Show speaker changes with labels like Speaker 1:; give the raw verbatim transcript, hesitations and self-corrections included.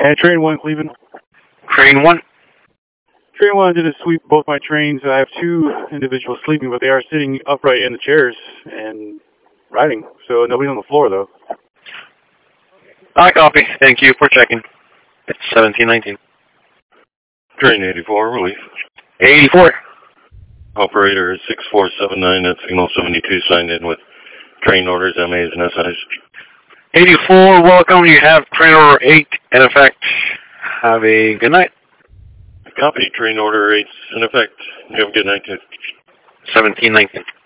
Speaker 1: And train one, Cleveland.
Speaker 2: Train one.
Speaker 1: Train one did a sweep both my trains. I have two individuals sleeping, but they are sitting upright in the chairs and riding. So nobody's on the floor, though.
Speaker 2: I copy. Thank you for checking. It's seventeen nineteen.
Speaker 3: Train eighty-four, relief.
Speaker 2: eighty-four.
Speaker 3: Operator six four seven nine at signal seventy-two signed in with train orders, M As, and S Is.
Speaker 2: eighty-four, welcome. You have train order eight in effect. Have a good night.
Speaker 3: Copy. Train order eight in effect. You have a good night, too.
Speaker 2: seventeen nineteen.